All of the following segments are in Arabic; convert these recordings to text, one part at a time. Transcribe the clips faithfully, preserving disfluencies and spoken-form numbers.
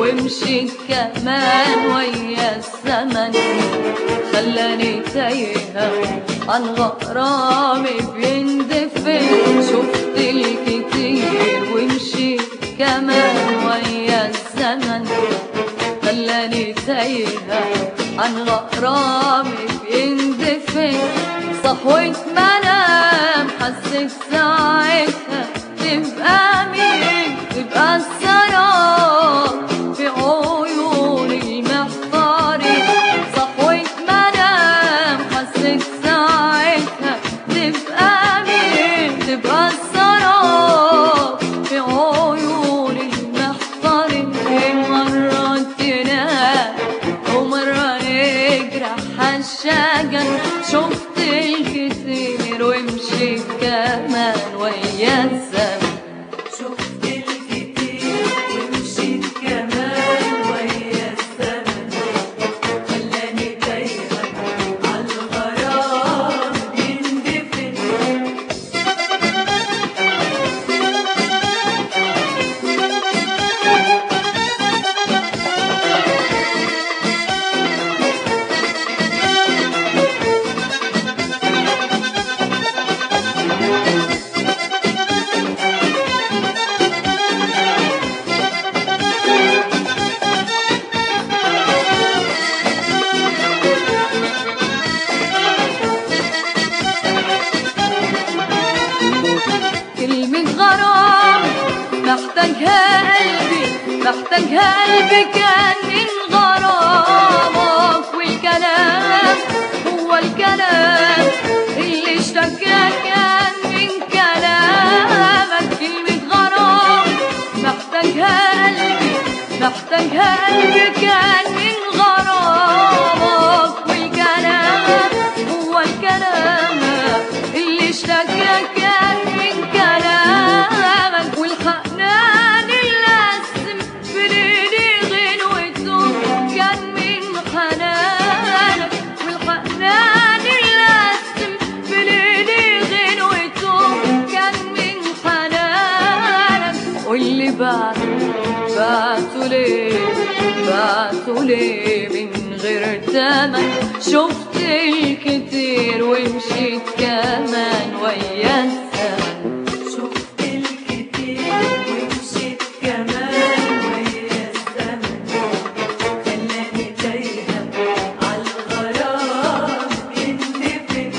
ومشيت كمان ويا الزمن خلاني تايهة عن غرامي بيندفن. شفت الكتير ومشيت كمان ويا الزمن خلاني تايهة عن غرامي بيندفن. صحوة منام حسيت ساعتها تبقى مين، تبقى السراب في عيوني محتارين. صحوة منام حسيت ساعتها تبقى مين، تبقى السراب في عيوني محتارين. مرة تنام ومرة يجرح الشجن. شفت الكتير ومشيت كمان ويا الزمن. شفت الكتير ومشيت كمان ويا الزمن خلاني تايهة عالغرام يندفن. محتاجها قلبي محتاجها قلبي كان من غرامك. والكلام هو الكلام اللي اشتكى كان من كلامك. كلمة غرام محتاجها قلبي محتاجها قلبي كان من غرامك. والكلام هو الكلام اللي اشتكى كان من كلامك. والحنان اللازم في ليلي غنوته كان من حنانك. والحنان اللازم في ليلي غنوته كان من حنانك. واللي بعته بعته ليه بعته ليه من غير تمن. شفت الكتير ومشيت كمان ويا الزمن. شفت الكتير ومشيت كمان ويا الزمن خلاني تايهة عالغرام يندفن.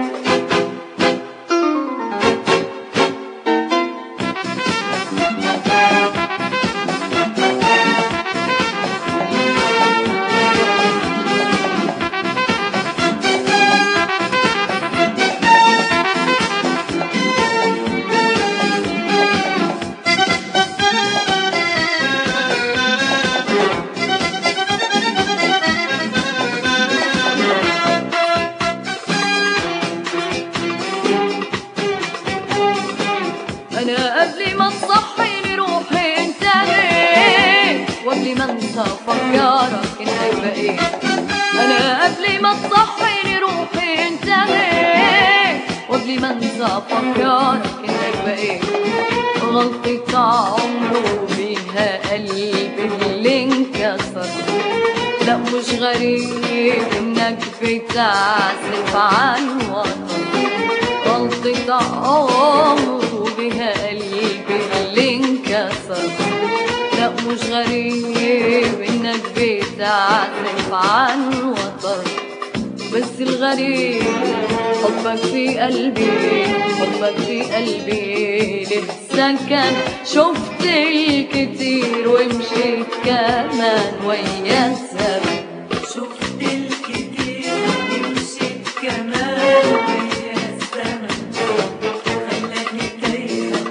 أنا قبل ما تصحيني روحي انتهيت وقبل ما انت فكرك انك بقيت. أنا قبل ما تصحيني روحي انتهيت وقبل ما انت فكرك انك بقيت. غلطة عمره بيها قلبي اللي انكسر. لا مش غريب انك بتعزف عن وطن. غلطة عمره بها قلبي اللي انكسر. لا مش غريب انك بتعزف عن وطن. بس الغريب حبك في قلبي حبك في قلبي له سكن. شفت الكتير ومشيت كمان ويا الزمن. شفت الكتير ومشيت كمان ويا الزمن خلاني تايهة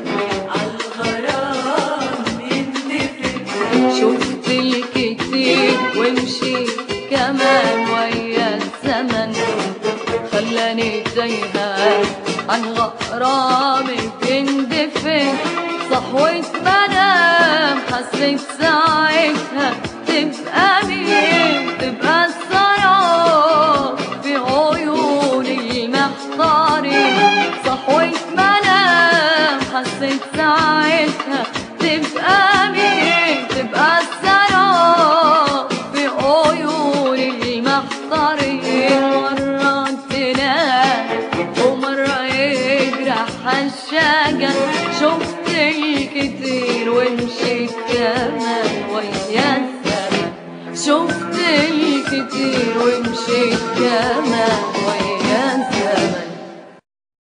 عالغرام يندفن. شفت الكتير ومشيت كمان ويا الزمن خلاني تايهة عن غرامي بيندفن. صحوة منام حسيت ساعتها تبقى مين، تبقى السراب في عيوني محتارين. صحوة منام حسيت ساعتها تبقى مين، تبقى السراب شفت الكتير ومشيت كمان ويا الزمن.